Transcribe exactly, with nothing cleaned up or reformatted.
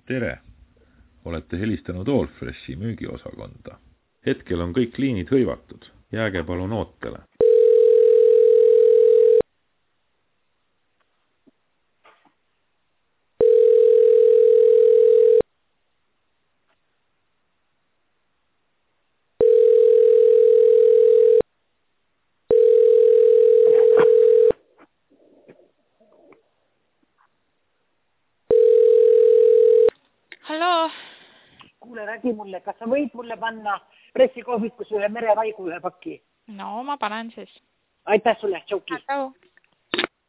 Tere! Olete helistanud Allfreshi müügiosakonda. Hetkel on kõik liinid hõivatud. Jääge palun ootele. Hallo? Kuule, räägi mulle, kas sa võid mulle panna pressikohvikus ühe merevaigu ühe paki? No, ma panen siis. Aitäh sulle, tšauki. Tšau.